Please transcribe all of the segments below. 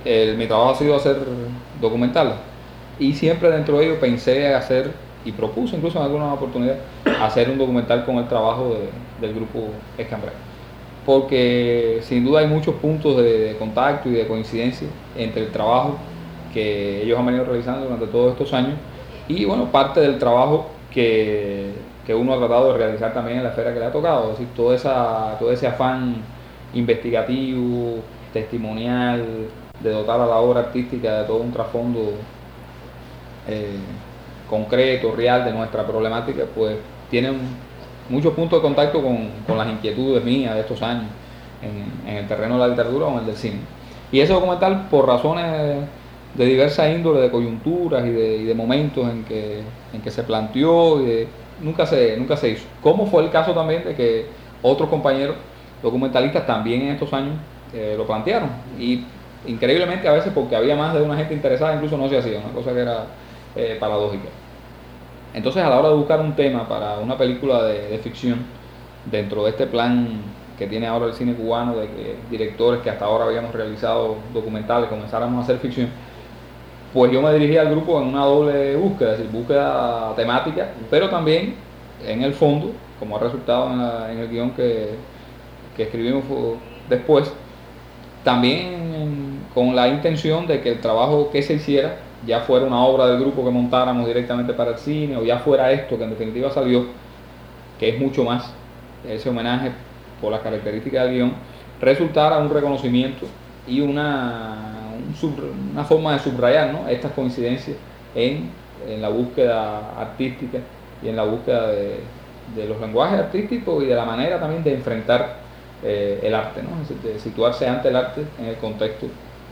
mi trabajo ha sido hacer documentales y siempre dentro de ello pensé hacer y propuse incluso en alguna oportunidad hacer un documental con el trabajo del grupo Escambray, porque sin duda hay muchos puntos de contacto y de coincidencia entre el trabajo que ellos han venido realizando durante todos estos años y bueno, parte del trabajo que uno ha tratado de realizar también en la esfera que le ha tocado, es decir, todo ese afán investigativo, testimonial, de dotar a la obra artística de todo un trasfondo eh, concreto, real de nuestra problemática, pues tienen muchos puntos de contacto con las inquietudes mías de estos años en el terreno de la literatura o en el del cine. Y ese documental, por razones de diversa índole, de coyunturas y de momentos en que se planteó, nunca se hizo. Como fue el caso también de que otros compañeros documentalistas también en estos años lo plantearon. Y increíblemente a veces, porque había más de una gente interesada, incluso no se hacía, una cosa que era paradójica. Entonces, a la hora de buscar un tema para una película de ficción, dentro de este plan que tiene ahora el cine cubano, de que directores que hasta ahora habíamos realizado documentales comenzáramos a hacer ficción, pues yo me dirigí al grupo en una doble búsqueda, es decir, búsqueda temática, pero también en el fondo, como ha resultado en el guión que escribimos después, también con la intención de que el trabajo que se hiciera, ya fuera una obra del grupo que montáramos directamente para el cine, o ya fuera esto que en definitiva salió, que es mucho más ese homenaje por las características del guión, resultara un reconocimiento y una forma de subrayar, ¿no?, estas coincidencias en la búsqueda artística y en la búsqueda de los lenguajes artísticos y de la manera también de enfrentar el arte, ¿no?, es decir, de situarse ante el arte en el contexto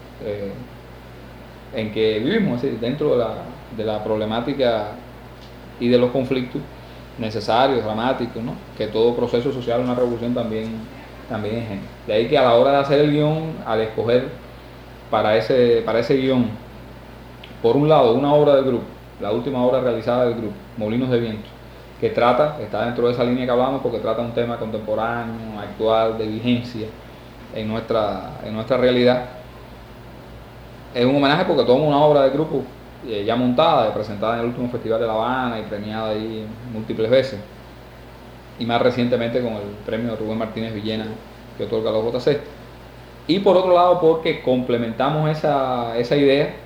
en que vivimos, es decir, dentro de la problemática y de los conflictos necesarios, dramáticos, ¿no?, que todo proceso social, una revolución también engendra. De ahí que a la hora de hacer el guión, al escoger para ese guión, por un lado, una obra del grupo, la última obra realizada del grupo, Molinos de Viento, que está dentro de esa línea que hablamos porque trata un tema contemporáneo, actual, de vigencia en nuestra realidad. Es un homenaje porque toma una obra del grupo ya montada, presentada en el último Festival de La Habana y premiada ahí múltiples veces, y más recientemente con el premio Rubén Martínez Villena que otorga los JC. Y por otro lado porque complementamos esa idea,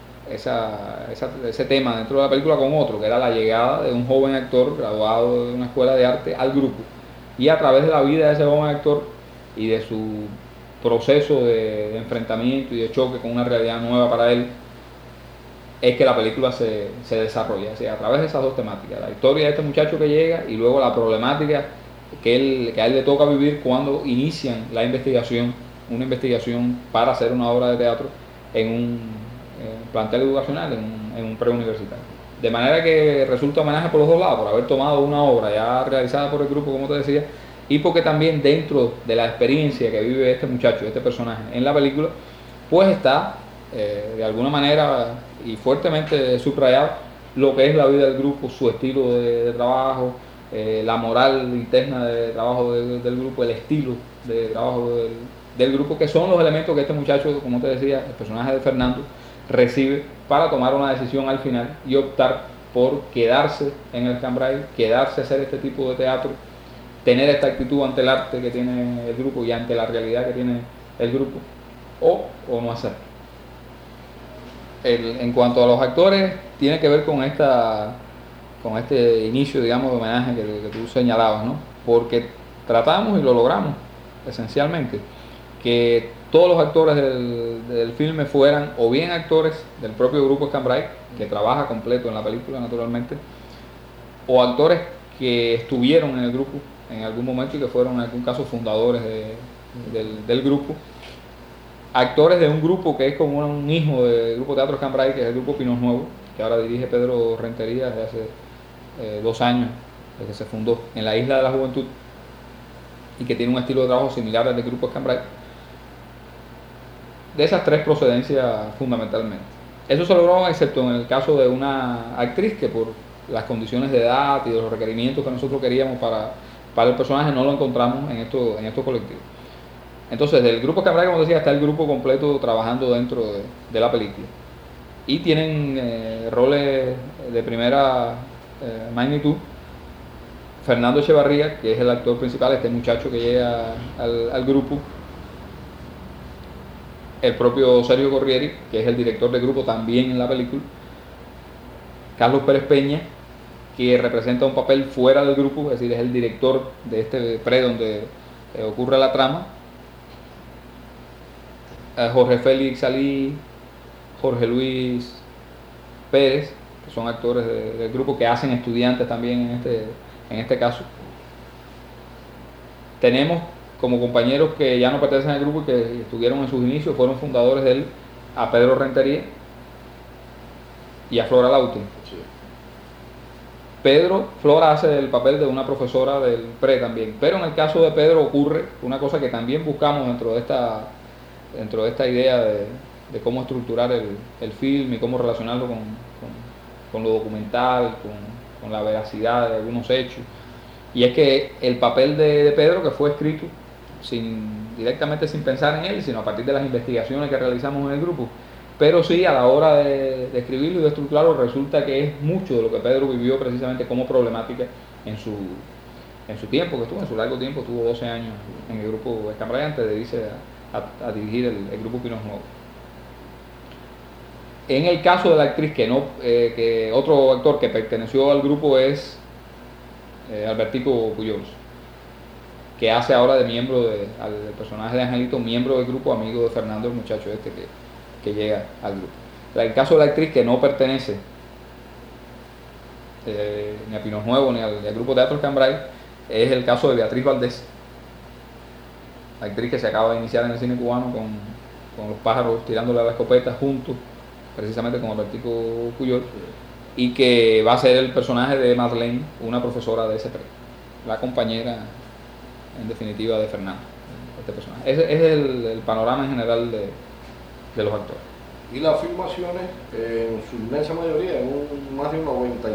ese tema dentro de la película con otro, que era la llegada de un joven actor graduado de una escuela de arte al grupo, y a través de la vida de ese joven actor y de su proceso de enfrentamiento y de choque con una realidad nueva para él, es que la película se desarrolla, o sea, a través de esas dos temáticas, la historia de este muchacho que llega y luego la problemática que a él le toca vivir cuando inician una investigación para hacer una obra de teatro en un plantel educacional, en un preuniversitario. De manera que resulta homenaje por los dos lados, por haber tomado una obra ya realizada por el grupo, como te decía, y porque también dentro de la experiencia que vive este muchacho, este personaje en la película, pues está de alguna manera y fuertemente subrayado lo que es la vida del grupo, su estilo de trabajo, la moral interna de trabajo del grupo, el estilo de trabajo del grupo, que son los elementos que este muchacho, como te decía, el personaje de Fernando, recibe para tomar una decisión al final y optar por quedarse en el Cambrai, quedarse a hacer este tipo de teatro, tener esta actitud ante el arte que tiene el grupo y ante la realidad que tiene el grupo, o no hacerlo. En cuanto a los actores, tiene que ver con este inicio, digamos, de homenaje que tú señalabas, ¿no? Porque tratamos y lo logramos, esencialmente, que todos los actores del filme fueran o bien actores del propio grupo Escambray, que trabaja completo en la película, naturalmente, o actores que estuvieron en el grupo en algún momento y que fueron en algún caso fundadores del grupo, actores de un grupo que es como un hijo del grupo Teatro Escambray, que es el grupo Pinos Nuevos, que ahora dirige Pedro Rentería desde hace 2 años, desde que se fundó en la Isla de la Juventud, y que tiene un estilo de trabajo similar al del grupo Escambray. De esas 3 procedencias fundamentalmente. Eso se logró excepto en el caso de una actriz que por las condiciones de edad y de los requerimientos que nosotros queríamos para el personaje no lo encontramos en estos colectivos. Entonces, del grupo Escambray, como decía, está el grupo completo trabajando dentro de la película. Y tienen roles de primera magnitud. Fernando Echevarría, que es el actor principal, este muchacho que llega al grupo. El propio Sergio Corrieri, que es el director del grupo también en la película. Carlos Pérez Peña, que representa un papel fuera del grupo, es decir, es el director de este pre donde ocurre la trama. Jorge Félix Salí, Jorge Luis Pérez, que son actores del grupo que hacen estudiantes también en este caso. Tenemos como compañeros que ya no pertenecen al grupo y que estuvieron en sus inicios, fueron fundadores de él, a Pedro Rentería y a Flora Lauti. Sí. Flora hace el papel de una profesora del pre también, pero en el caso de Pedro ocurre una cosa que también buscamos dentro de esta idea de cómo estructurar el film y cómo relacionarlo con lo documental, con la veracidad de algunos hechos. Y es que el papel de Pedro, que fue escrito directamente sin pensar en él, sino a partir de las investigaciones que realizamos en el grupo, pero sí a la hora de escribirlo y de estructurarlo resulta que es mucho de lo que Pedro vivió precisamente como problemática en su tiempo, en su largo tiempo, estuvo 12 años en el grupo Escambray antes de irse a dirigir el grupo Pinos Nuevos. En el caso de la actriz que otro actor que perteneció al grupo es Albertico Puyols, que hace ahora de miembro al personaje de Angelito, miembro del grupo, amigo de Fernando, el muchacho que llega al grupo. El caso de la actriz que no pertenece ni a Pinos Nuevos ni al grupo Teatro Escambray es el caso de Beatriz Valdés, la actriz que se acaba de iniciar en el cine cubano con Los pájaros tirándole a la escopeta junto precisamente con Albertico Puyol, y que va a ser el personaje de Marlene, una profesora de ese pre, la compañera en definitiva de Fernando, este personaje. Ese es el panorama en general de los actores. Y las filmaciones, en su inmensa mayoría, más de un 95%,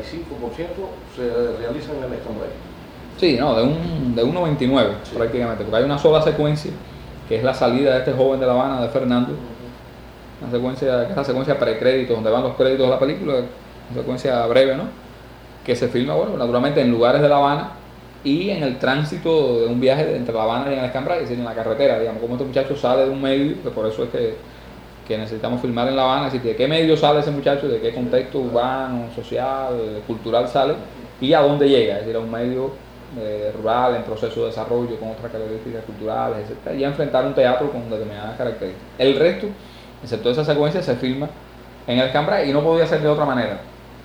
se realizan en el Escambray. Sí, no, de un 99% sí, prácticamente, porque hay una sola secuencia, que es la salida de este joven de La Habana, de Fernando, una secuencia, que es la secuencia precréditos, donde van los créditos de la película, una secuencia breve, ¿no? Que se filma, bueno, naturalmente en lugares de La Habana y en el tránsito de un viaje entre La Habana y el Escambray, es decir, en la carretera, digamos, como este muchacho sale de un medio, que por eso es que necesitamos filmar en La Habana, es decir, de qué medio sale ese muchacho, de qué contexto urbano, social, cultural sale y a dónde llega, es decir, a un medio rural en proceso de desarrollo con otras características culturales, etc. Y a enfrentar un teatro con determinadas características. El resto, excepto esa secuencia, se filma en el Escambray y no podía ser de otra manera,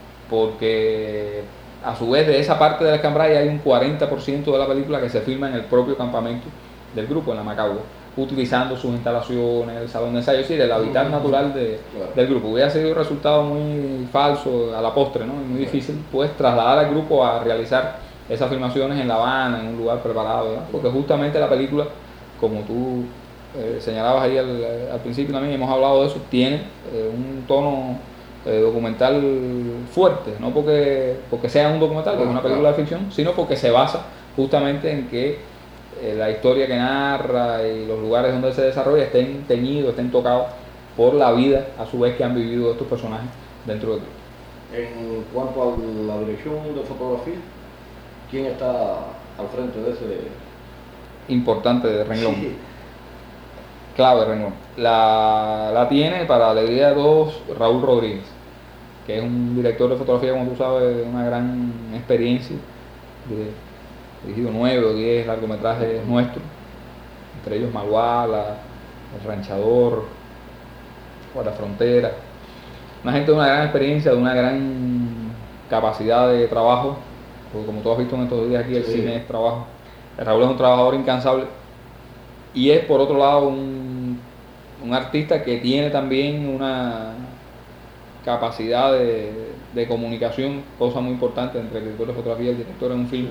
porque a su vez de esa parte del Escambray hay un 40% de la película que se filma en el propio campamento del grupo, en la Macagua, utilizando sus instalaciones, el salón de ensayo, es decir, el hábitat natural del grupo. Hubiera sido un resultado muy falso a la postre, ¿no? Muy difícil pues trasladar al grupo a realizar esas filmaciones en La Habana, en un lugar preparado, ¿verdad? Porque justamente la película, como tú señalabas ahí al principio también, hemos hablado de eso, tiene un tono documental fuerte, no porque sea un documental, que es una película de ficción, sino porque se basa justamente en que la historia que narra y los lugares donde se desarrolla estén teñidos, estén tocados por la vida a su vez que han vivido estos personajes dentro del grupo. En cuanto a la dirección de fotografía, ¿quién está al frente de ese? Importante de renglón. Sí. Clave renglón. La tiene, para la alegría de todos, Raúl Rodríguez, que es un director de fotografía, como tú sabes, de una gran experiencia, dirigido 9 o 10 largometrajes nuestros, entre ellos Maluala, El Ranchador, La Frontera. Una gente de una gran experiencia, de una gran capacidad de trabajo, porque como tú has visto en estos días aquí, el cine es trabajo. Raúl es un trabajador incansable y es por otro lado un artista que tiene también una capacidad de comunicación, cosa muy importante entre el director de fotografía y el director en un film.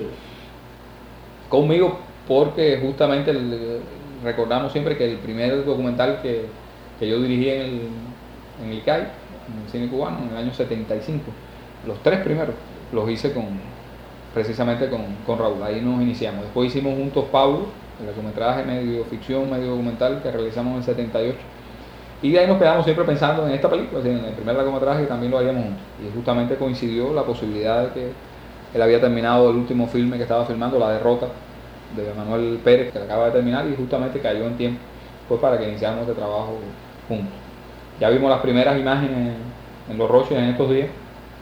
Conmigo, porque justamente recordamos siempre que el primer documental que yo dirigí en el ICAI, en el cine cubano, en el año 75, los 3 primeros los hice precisamente con Raúl. Ahí nos iniciamos. Después hicimos juntos Pablo, el largometraje medio ficción, medio documental que realizamos en el 78. Y de ahí nos quedamos siempre pensando en esta película, en el primer largometraje también lo haríamos juntos. Y justamente coincidió la posibilidad de que él había terminado el último filme que estaba filmando, La Derrota, de Manuel Pérez, que acaba de terminar, y justamente cayó en tiempo pues para que iniciáramos este trabajo juntos. Ya vimos las primeras imágenes en Los Roches en estos días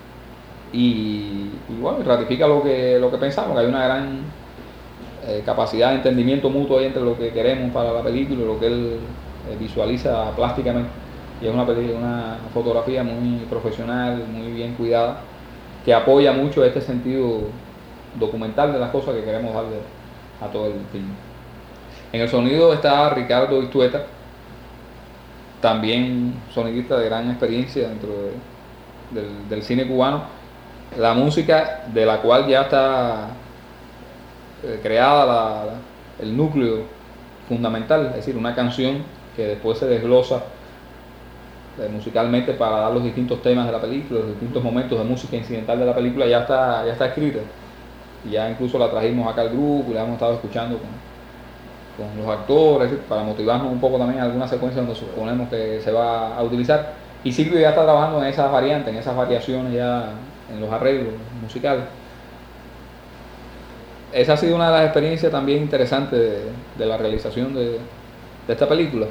y bueno, ratifica lo que pensamos, que hay una gran capacidad de entendimiento mutuo ahí entre lo que queremos para la película y lo que él visualiza plásticamente. Y es una fotografía muy profesional, muy bien cuidada, que apoya mucho este sentido documental de las cosas que queremos darle a todo el film. En el sonido está Ricardo Istueta, también sonidista de gran experiencia dentro del cine cubano. La música de la cual ya está creada el núcleo fundamental, es decir, una canción que después se desglosa musicalmente para dar los distintos temas de la película, los distintos momentos de música incidental de la película, ya está escrita. Y ya incluso la trajimos acá al grupo y la hemos estado escuchando con los actores, para motivarnos un poco también en alguna secuencia donde suponemos que se va a utilizar. Y Silvio ya está trabajando en esas variantes, en esas variaciones ya en los arreglos musicales. Esa ha sido una de las experiencias también interesantes de la realización de esta película.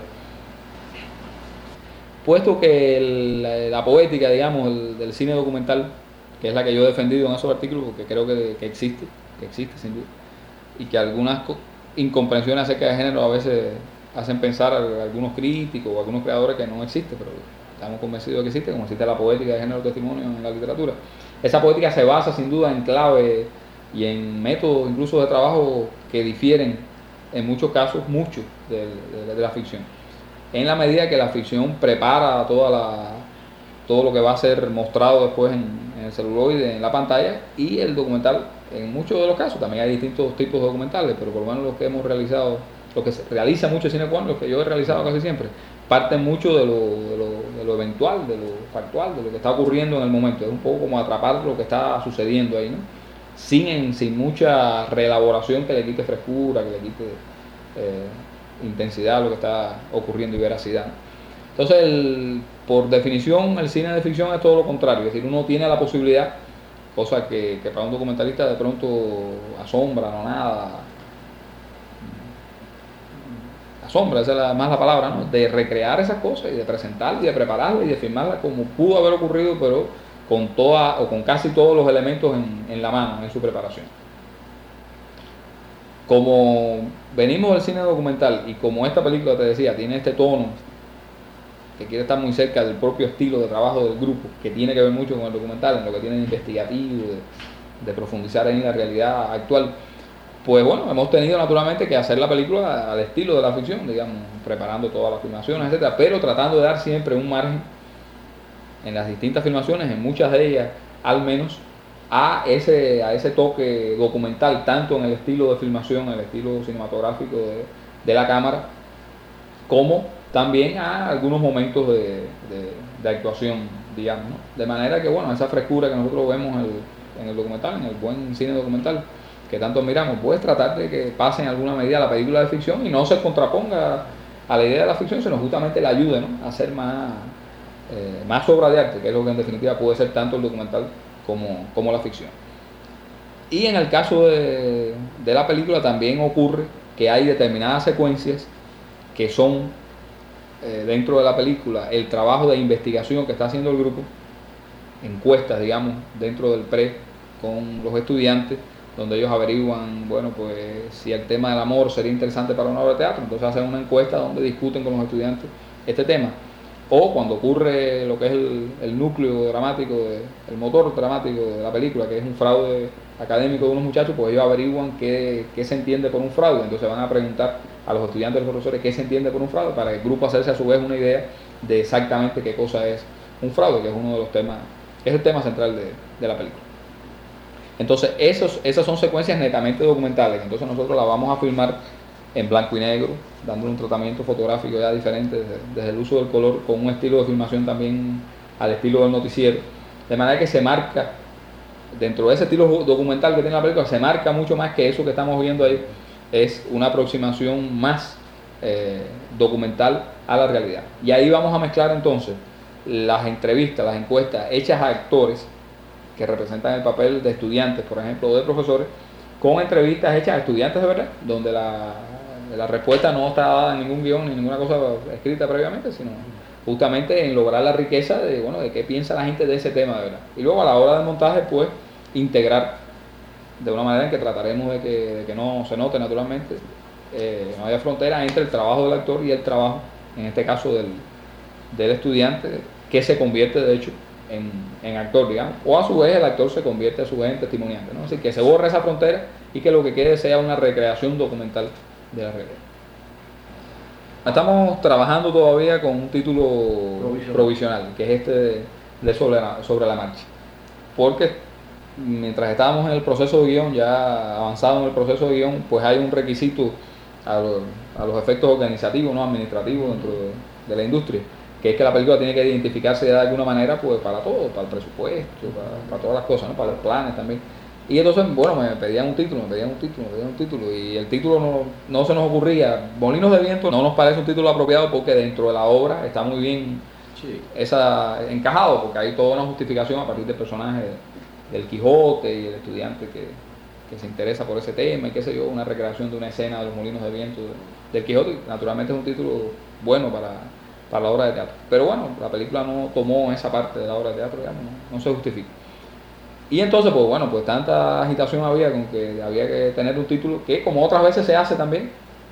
Puesto que la poética, digamos, del cine documental, que es la que yo he defendido en esos artículos, porque creo que existe sin duda, y que algunas incomprensiones acerca de género a veces hacen pensar a algunos críticos o algunos creadores que no existe, pero estamos convencidos de que existe, como existe la poética de género testimonio en la literatura. Esa poética se basa sin duda en clave y en métodos incluso de trabajo que difieren en muchos casos mucho de la ficción, en la medida que la ficción prepara todo lo que va a ser mostrado después en el celuloide, en la pantalla, y el documental, en muchos de los casos, también hay distintos tipos de documentales, pero por lo menos los que hemos realizado, lo que se realiza mucho el cine cubano, los que yo he realizado casi siempre, parten mucho de lo eventual, de lo factual, de lo que está ocurriendo en el momento. Es un poco como atrapar lo que está sucediendo ahí, ¿no? Sin mucha reelaboración que le quite frescura, que le quite intensidad a lo que está ocurriendo y veracidad. Entonces, por definición, el cine de ficción es todo lo contrario, es decir, uno tiene la posibilidad, cosa que para un documentalista de pronto asombra, no nada, asombra, esa es más la palabra, ¿no? De recrear esas cosas y de presentarlas y de prepararlas y de filmarlas como pudo haber ocurrido, pero con toda o con casi todos los elementos en la mano, en su preparación. Como venimos del cine documental y como esta película, te decía, tiene este tono que quiere estar muy cerca del propio estilo de trabajo del grupo, que tiene que ver mucho con el documental, en lo que tiene de investigativo, de profundizar en la realidad actual, pues bueno, hemos tenido naturalmente que hacer la película al estilo de la ficción, digamos, preparando todas las filmaciones, etcétera, pero tratando de dar siempre un margen en las distintas filmaciones, en muchas de ellas al menos, a ese toque documental, tanto en el estilo de filmación, en el estilo cinematográfico de la cámara, como también a algunos momentos de actuación, digamos, ¿no? De manera que, bueno, esa frescura que nosotros vemos en el documental, en el buen cine documental, que tanto admiramos, pues tratar de que pase en alguna medida la película de ficción y no se contraponga a la idea de la ficción, sino justamente la ayude, ¿no? A ser más obra de arte, que es lo que en definitiva puede ser tanto el documental como la ficción. Y en el caso de la película también ocurre que hay determinadas secuencias que son dentro de la película el trabajo de investigación que está haciendo el grupo, encuestas, digamos, dentro del pre con los estudiantes, donde ellos averiguan, bueno, pues si el tema del amor sería interesante para una obra de teatro, entonces hacen una encuesta donde discuten con los estudiantes este tema. O cuando ocurre lo que es el núcleo dramático, el motor dramático de la película, que es un fraude académico de unos muchachos, pues ellos averiguan qué se entiende por un fraude, entonces van a preguntar a los estudiantes y los profesores qué se entiende por un fraude, para que el grupo hacerse a su vez una idea de exactamente qué cosa es un fraude, que es uno de los temas, es el tema central de la película. Entonces esas son secuencias netamente documentales, entonces nosotros las vamos a filmar en blanco y negro, dándole un tratamiento fotográfico ya diferente desde el uso del color, con un estilo de filmación también al estilo del noticiero, de manera que se marca, dentro de ese estilo documental que tiene la película, se marca mucho más que eso que estamos viendo ahí, es una aproximación más documental a la realidad. Y ahí vamos a mezclar entonces las entrevistas, las encuestas hechas a actores que representan el papel de estudiantes, por ejemplo, o de profesores, con entrevistas hechas a estudiantes de verdad, donde la respuesta no está dada en ningún guión ni ninguna cosa escrita previamente, sino justamente en lograr la riqueza de, bueno, de qué piensa la gente de ese tema de verdad. Y luego a la hora del montaje, pues, integrar de una manera en que trataremos de que no se note naturalmente, no haya frontera entre el trabajo del actor y el trabajo, en este caso, del estudiante, que se convierte de hecho en actor, digamos, o a su vez el actor se convierte a su vez en testimoniante, ¿no? Así que se borre esa frontera y que lo que quede sea una recreación documental de la realidad. Estamos trabajando todavía con un título provisional, que es este de sobre la marcha, porque mientras estábamos en el proceso de guión, ya avanzado en el proceso de guión, pues hay un requisito a los efectos organizativos, ¿no? Administrativos dentro de la industria, que es que la película tiene que identificarse de alguna manera pues para todo, para el presupuesto, para todas las cosas, ¿no? Para los planes también. Y entonces, bueno, me pedían un título, y el título no se nos ocurría. Molinos de Viento no nos parece un título apropiado porque dentro de la obra está muy bien encajado, porque hay toda una justificación a partir del personaje del Quijote y el estudiante que se interesa por ese tema y qué sé yo, una recreación de una escena de los Molinos de Viento del Quijote. Naturalmente es un título bueno para la obra de teatro, pero bueno, la película no tomó esa parte de la obra de teatro, digamos, no se justifica. Y entonces, pues bueno, pues tanta agitación había con que había que tener un título que, como otras veces se hace también,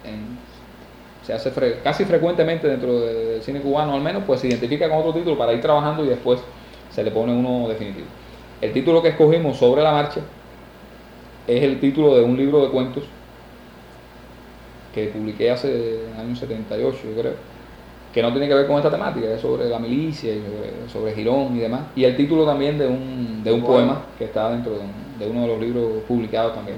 se hace casi frecuentemente dentro del cine cubano al menos, pues se identifica con otro título para ir trabajando y después se le pone uno definitivo. El título que escogimos, Sobre la marcha, es el título de un libro de cuentos que publiqué hace en el año 78, yo creo, que no tiene que ver con esta temática, es sobre la milicia y sobre Girón y demás. Y el título también de un poema que está dentro de uno de los libros publicados también.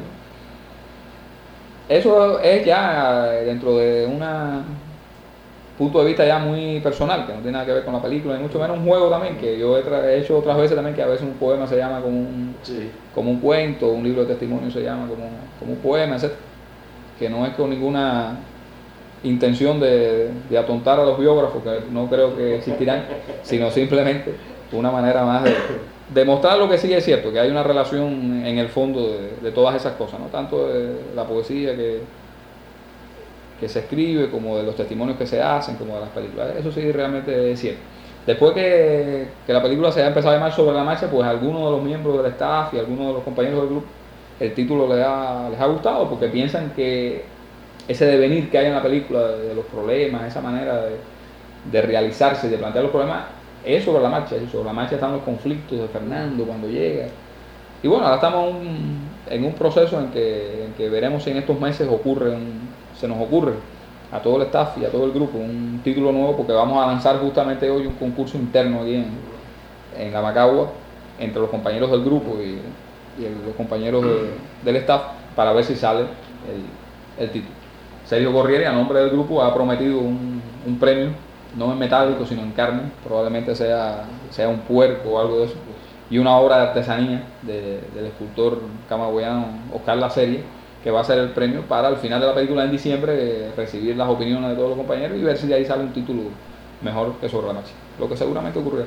Eso es ya dentro de un punto de vista ya muy personal, que no tiene nada que ver con la película, ni mucho menos un juego también, que yo he hecho otras veces también, que a veces un poema se llama como un cuento, un libro de testimonio se llama como un poema, etc. Que no es con ninguna intención de atontar a los biógrafos, que no creo que existirán, sino simplemente una manera más de demostrar lo que sí es cierto, que hay una relación en el fondo de todas esas cosas, ¿no? Tanto de la poesía que se escribe, como de los testimonios que se hacen, como de las películas. Eso sí realmente es cierto. Después que la película se ha empezado a llamar Sobre la marcha, pues algunos de los miembros del staff y algunos de los compañeros del grupo, el título les ha gustado, porque piensan que ese devenir que hay en la película de los problemas, esa manera de realizarse y de plantear los problemas, es sobre la marcha. Y sobre la marcha están los conflictos de Fernando cuando llega. Y bueno, ahora estamos en un proceso en que veremos si en estos meses se nos ocurre a todo el staff y a todo el grupo un título nuevo, porque vamos a lanzar justamente hoy un concurso interno aquí en la Macagua entre los compañeros del grupo y los compañeros del staff, para ver si sale el título. Sergio Corriere, a nombre del grupo, ha prometido un premio, no en metálico, sino en carne, probablemente sea un puerco o algo de eso, y una obra de artesanía del escultor camagüeyano Oscar Laserie, que va a ser el premio para al final de la película en diciembre recibir las opiniones de todos los compañeros y ver si de ahí sale un título mejor que Sobre la marcha, lo que seguramente ocurrirá.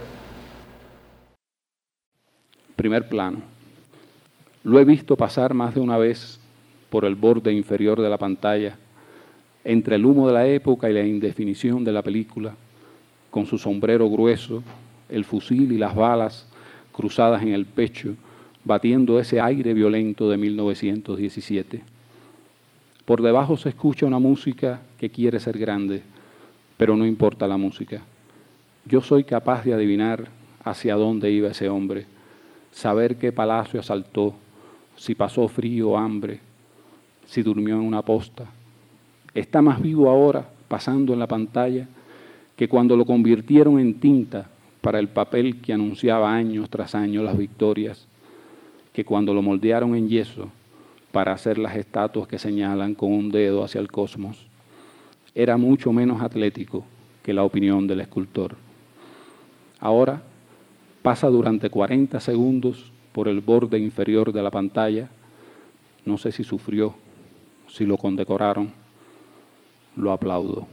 Primer plano. Lo he visto pasar más de una vez por el borde inferior de la pantalla, entre el humo de la época y la indefinición de la película, con su sombrero grueso, el fusil y las balas cruzadas en el pecho, batiendo ese aire violento de 1917. Por debajo se escucha una música que quiere ser grande, pero no importa la música. Yo soy capaz de adivinar hacia dónde iba ese hombre, saber qué palacio asaltó, si pasó frío o hambre, si durmió en una posta. Está más vivo ahora, pasando en la pantalla, que cuando lo convirtieron en tinta para el papel que anunciaba años tras años las victorias, que cuando lo moldearon en yeso para hacer las estatuas que señalan con un dedo hacia el cosmos. Era mucho menos atlético que la opinión del escultor. Ahora pasa durante 40 segundos por el borde inferior de la pantalla. No sé si sufrió, si lo condecoraron, lo aplaudo.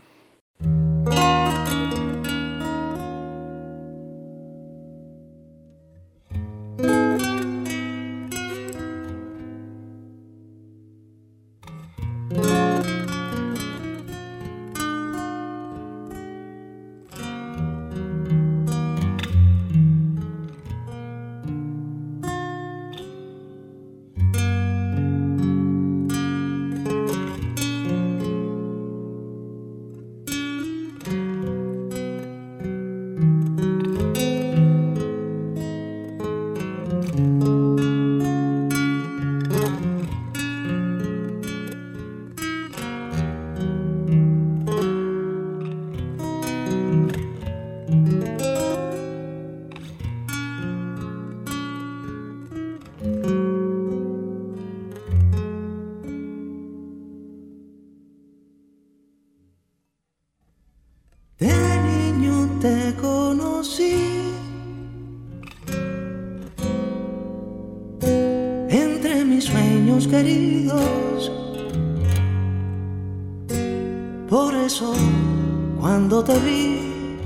Te conocí entre mis sueños queridos, por eso cuando te vi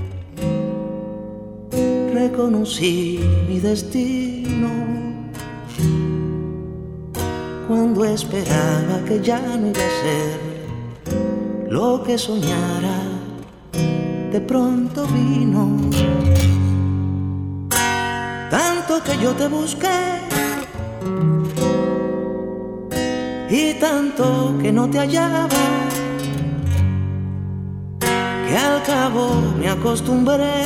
reconocí mi destino. Cuando esperaba que ya no iba a ser lo que soñara, de pronto vino. Tanto que yo te busqué y tanto que no te hallaba, que al cabo me acostumbré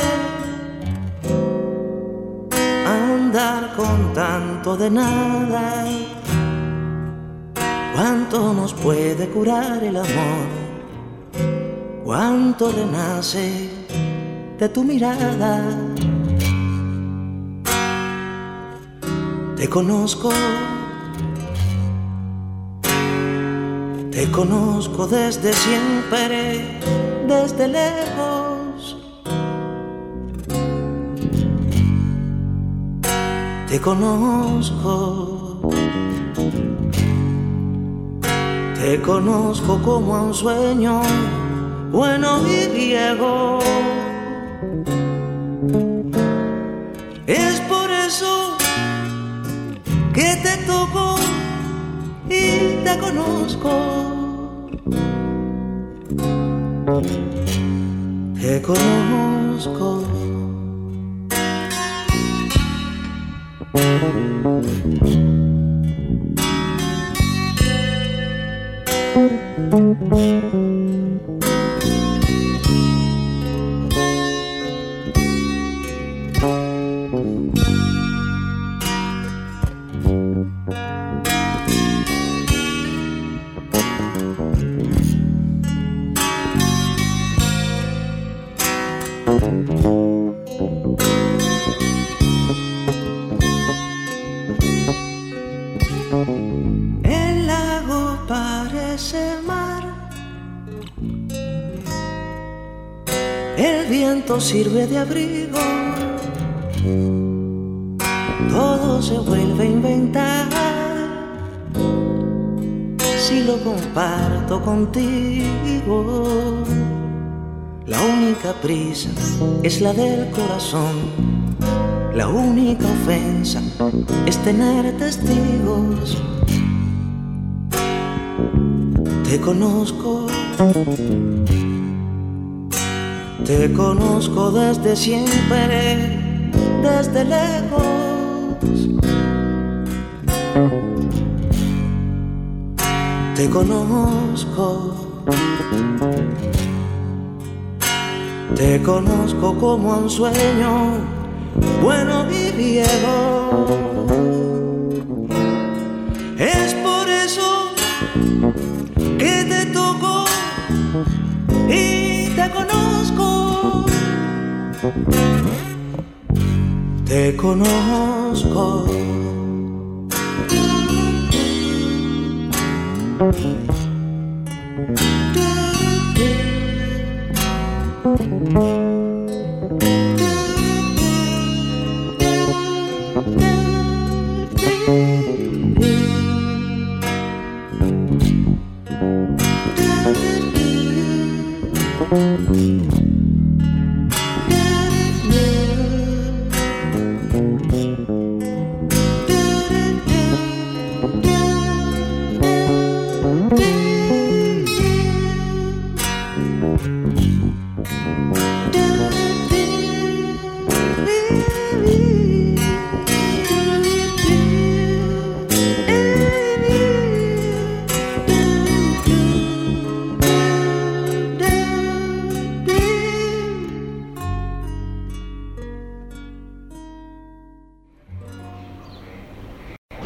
a andar con tanto de nada. ¿Cuánto nos puede curar el amor? Cuánto renace de tu mirada. Te conozco desde siempre, desde lejos. Te conozco como a un sueño bueno y viejo. Es por eso que te toco y te conozco. Te conozco. El lago parece mar, el viento sirve de abrigo, todo se vuelve a inventar si lo comparto contigo. La única prisa es la del corazón. La única ofensa es tener testigos. Te conozco desde siempre, desde lejos. Te conozco como a un sueño bueno y viejo. Es por eso que te toco y te conozco. Te conozco.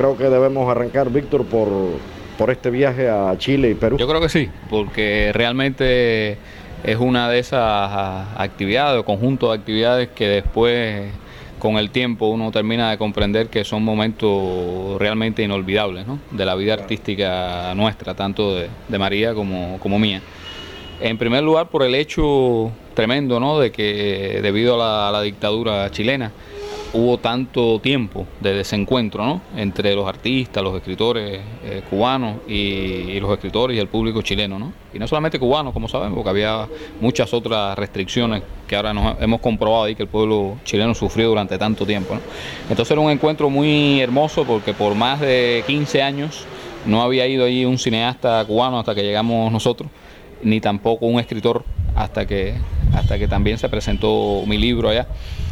creo que debemos arrancar, Víctor, por este viaje a Chile y Perú. Yo creo que sí, porque realmente es una de esas actividades o conjunto de actividades que después, con el tiempo, uno termina de comprender que son momentos realmente inolvidables, ¿no?, de la vida artística nuestra, tanto de María como mía. En primer lugar, por el hecho tremendo, ¿no?, de que debido a la dictadura chilena hubo tanto tiempo de desencuentro, ¿no?, entre los artistas, los escritores cubanos y los escritores y el público chileno, ¿no? Y no solamente cubanos, como sabemos, porque había muchas otras restricciones que ahora nos hemos comprobado ahí que el pueblo chileno sufrió durante tanto tiempo, ¿no? Entonces era un encuentro muy hermoso porque por más de 15 años no había ido allí un cineasta cubano hasta que llegamos nosotros, ni tampoco un escritor hasta que también se presentó mi libro allá.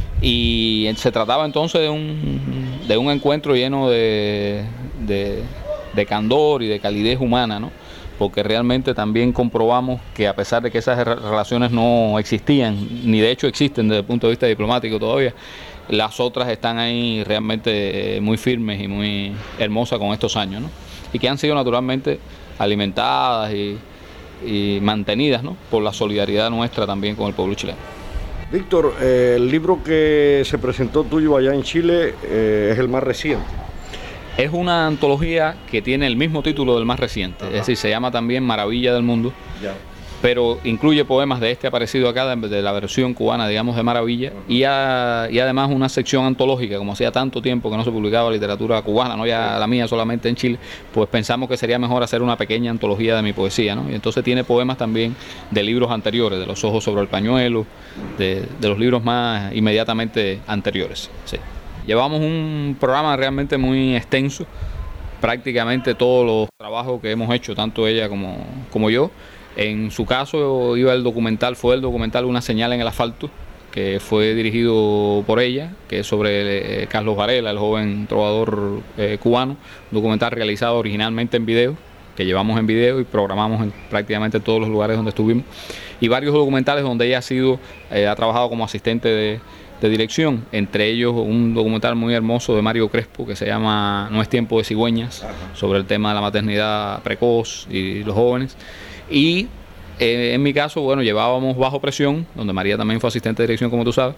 Y se trataba entonces de un encuentro lleno de candor y de calidez humana, ¿no? Porque realmente también comprobamos que a pesar de que esas relaciones no existían, ni de hecho existen desde el punto de vista diplomático todavía, las otras están ahí realmente muy firmes y muy hermosas con estos años, ¿no? Y que han sido naturalmente alimentadas y mantenidas, ¿no?, por la solidaridad nuestra también con el pueblo chileno. Víctor, el libro que se presentó tuyo allá en Chile es el más reciente. Es una antología que tiene el mismo título del más reciente, es decir, se llama también Maravilla del Mundo, pero incluye poemas de este aparecido acá, de la versión cubana, digamos, de Maravilla, y además una sección antológica, como hacía tanto tiempo que no se publicaba literatura cubana, no ya la mía solamente en Chile, pues pensamos que sería mejor hacer una pequeña antología de mi poesía, ¿no? Y entonces tiene poemas también de libros anteriores, de Los ojos sobre el pañuelo, de los libros más inmediatamente anteriores, sí. Llevamos un programa realmente muy extenso, prácticamente todos los trabajos que hemos hecho, tanto ella como yo. En su caso fue el documental Una señal en el asfalto, que fue dirigido por ella, que es sobre Carlos Varela, el joven trovador cubano, un documental realizado originalmente en video, que llevamos en video y programamos en prácticamente todos los lugares donde estuvimos, y varios documentales donde ella ha trabajado como asistente de dirección, entre ellos un documental muy hermoso de Mario Crespo que se llama No es tiempo de cigüeñas, sobre el tema de la maternidad precoz y los jóvenes. Y en mi caso, bueno, llevábamos Bajo presión, donde María también fue asistente de dirección, como tú sabes,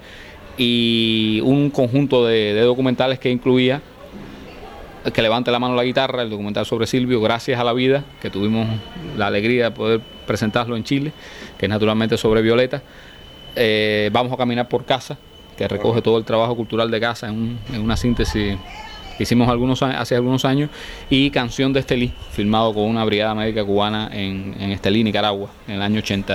y un conjunto de documentales que incluía Que levante la mano la guitarra, el documental sobre Silvio, Gracias a la vida, que tuvimos la alegría de poder presentarlo en Chile, que es naturalmente sobre Violeta. Vamos a caminar por casa, que recoge todo el trabajo cultural de casa en una síntesis que hicimos hace algunos años, y Canción de Estelí, filmado con una brigada médica cubana en Estelí, Nicaragua, en el año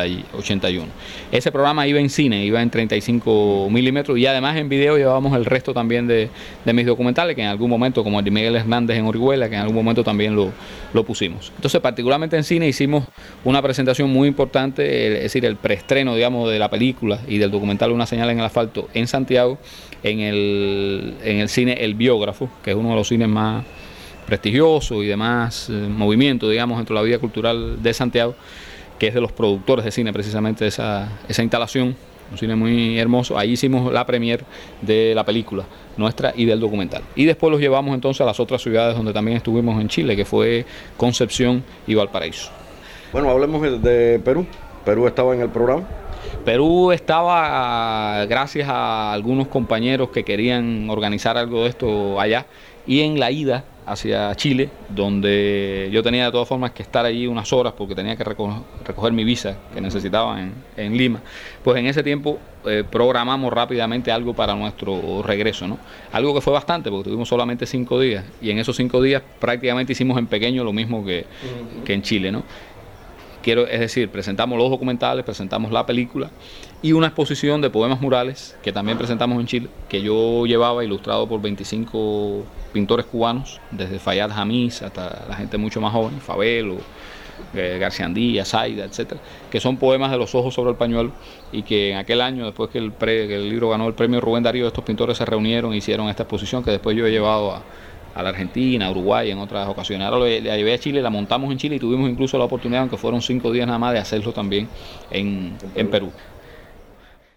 81. Ese programa iba en cine, iba en 35 milímetros, y además en video llevábamos el resto también de mis documentales, que en algún momento, como el de Miguel Hernández en Orihuela, que en algún momento también lo pusimos. Entonces, particularmente en cine hicimos una presentación muy importante, es decir, el preestreno, digamos, de la película y del documental Una señal en el asfalto en Santiago, en el cine El Biógrafo, que es uno de los cines más prestigiosos y de más movimiento, digamos, dentro de la vida cultural de Santiago, que es de los productores de cine precisamente de esa instalación, un cine muy hermoso. Ahí hicimos la premier de la película nuestra y del documental. Y después los llevamos entonces a las otras ciudades donde también estuvimos en Chile, que fue Concepción y Valparaíso. Bueno, hablemos de Perú. Perú estaba en el programa. Perú estaba gracias a algunos compañeros que querían organizar algo de esto allá, y en la ida hacia Chile, donde yo tenía de todas formas que estar allí unas horas porque tenía que recoger mi visa que necesitaba en Lima, pues en ese tiempo programamos rápidamente algo para nuestro regreso, ¿no? Algo que fue bastante porque tuvimos solamente 5 días, y en esos 5 días prácticamente hicimos en pequeño lo mismo que en Chile, ¿no? Es decir, presentamos los documentales, presentamos la película y una exposición de poemas murales que también presentamos en Chile, que yo llevaba ilustrado por 25 pintores cubanos, desde Fayad Hamis hasta la gente mucho más joven, Fabelo, García Andía, Zaida, etcétera, que son poemas de Los ojos sobre el pañuelo, y que en aquel año, después que el libro ganó el premio Rubén Darío, estos pintores se reunieron e hicieron esta exposición que después yo he llevado a la Argentina, a Uruguay en otras ocasiones. Ahora la llevé a Chile, la montamos en Chile y tuvimos incluso la oportunidad, aunque fueron 5 días nada más, de hacerlo también en Perú.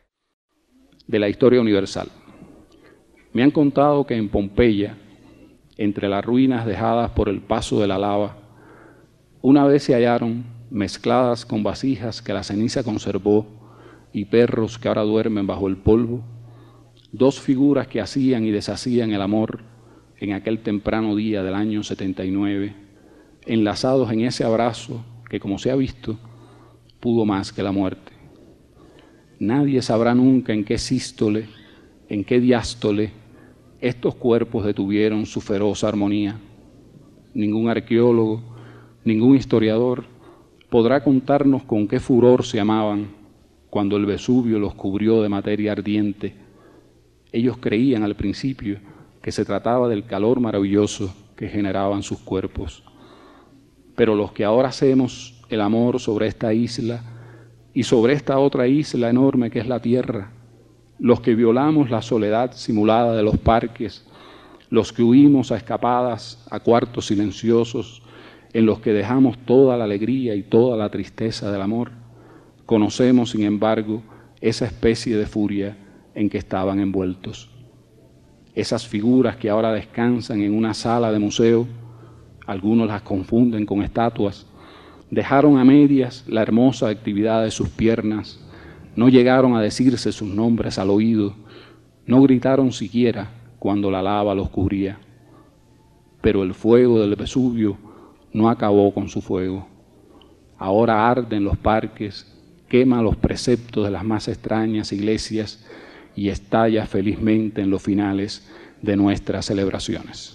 De la historia universal. Me han contado que en Pompeya, entre las ruinas dejadas por el paso de la lava, una vez se hallaron, mezcladas con vasijas que la ceniza conservó y perros que ahora duermen bajo el polvo, dos figuras que hacían y deshacían el amor en aquel temprano día del año 79, enlazados en ese abrazo que, como se ha visto, pudo más que la muerte. Nadie sabrá nunca en qué sístole, en qué diástole estos cuerpos detuvieron su feroz armonía. Ningún arqueólogo, ningún historiador podrá contarnos con qué furor se amaban cuando el Vesubio los cubrió de materia ardiente. Ellos creían al principio que se trataba del calor maravilloso que generaban sus cuerpos. Pero los que ahora hacemos el amor sobre esta isla y sobre esta otra isla enorme que es la Tierra, los que violamos la soledad simulada de los parques, los que huimos a escapadas a cuartos silenciosos en los que dejamos toda la alegría y toda la tristeza del amor, conocemos, sin embargo, esa especie de furia en que estaban envueltos. Esas figuras que ahora descansan en una sala de museo, algunos las confunden con estatuas, dejaron a medias la hermosa actividad de sus piernas, no llegaron a decirse sus nombres al oído, no gritaron siquiera cuando la lava los cubría. Pero el fuego del Vesubio no acabó con su fuego. Ahora arde en los parques, quema los preceptos de las más extrañas iglesias y estalla felizmente en los finales de nuestras celebraciones.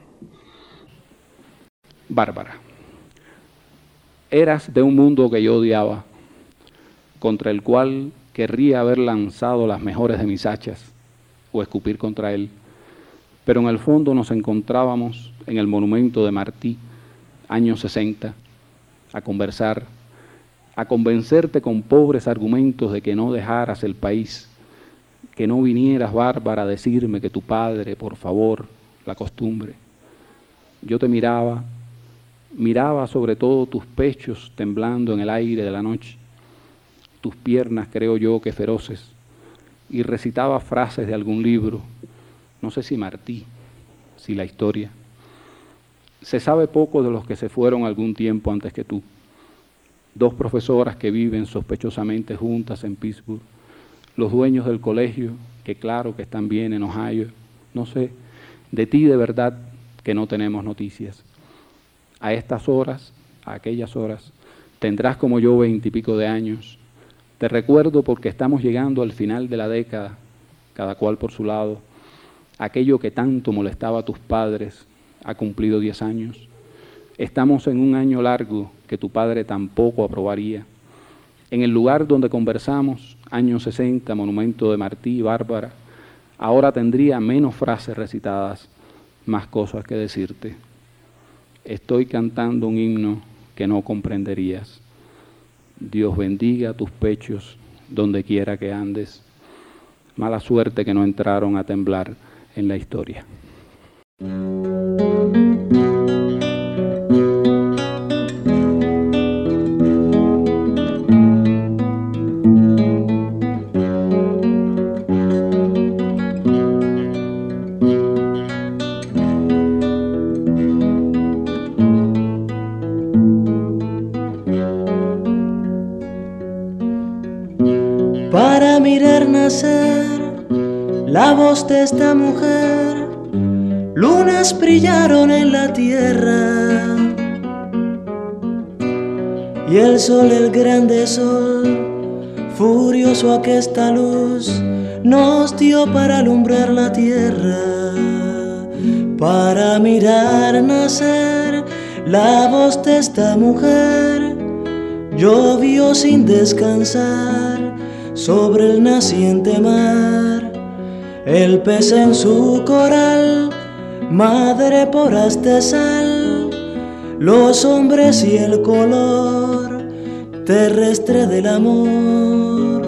Bárbara, eras de un mundo que yo odiaba, contra el cual querría haber lanzado las mejores de mis hachas o escupir contra él, pero en el fondo nos encontrábamos en el monumento de Martí, años 60, a conversar, a convencerte con pobres argumentos de que no dejaras el país, que no vinieras, Bárbara, a decirme que tu padre, por favor, la costumbre. Yo te miraba sobre todo tus pechos temblando en el aire de la noche, tus piernas, creo yo, que feroces, y recitaba frases de algún libro, no sé si Martí, si la historia. Se sabe poco de los que se fueron algún tiempo antes que tú. Dos profesoras que viven sospechosamente juntas en Pittsburgh, los dueños del colegio, que claro que están bien en Ohio, no sé, de ti de verdad que no tenemos noticias. A estas horas, a aquellas horas, tendrás como yo 20 y pico de años. Te recuerdo porque estamos llegando al final de la década, cada cual por su lado. Aquello que tanto molestaba a tus padres ha cumplido 10 años. Estamos en un año largo que tu padre tampoco aprobaría. En el lugar donde conversamos, años 60, monumento de Martí y Bárbara, ahora tendría menos frases recitadas, más cosas que decirte. Estoy cantando un himno que no comprenderías. Dios bendiga tus pechos donde quiera que andes. Mala suerte que no entraron a temblar en la historia. Para mirar nacer la voz de esta mujer, lunas brillaron en la tierra, y el sol, el grande sol, furioso aquesta luz, nos dio para alumbrar la tierra. Para mirar nacer la voz de esta mujer, llovió sin descansar sobre el naciente mar, el pez en su coral, madre por de sal, los hombres y el color terrestre del amor.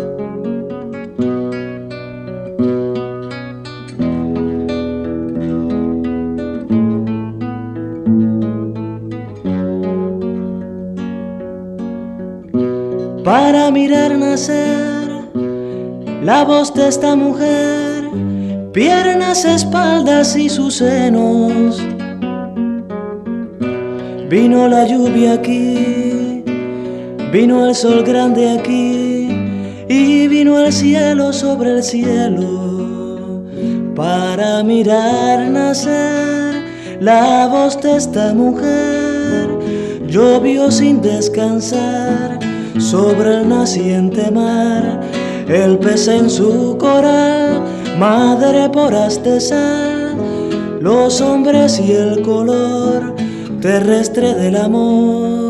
Para mirar nacer la voz de esta mujer, piernas, espaldas y sus senos, Vino la lluvia aquí, vino el sol grande aquí y vino el cielo sobre el cielo para mirar nacer la voz de esta mujer. Llovió sin descansar sobre el naciente mar, el pez en su coral, madre por haz de sal, los hombres y el color terrestre del amor.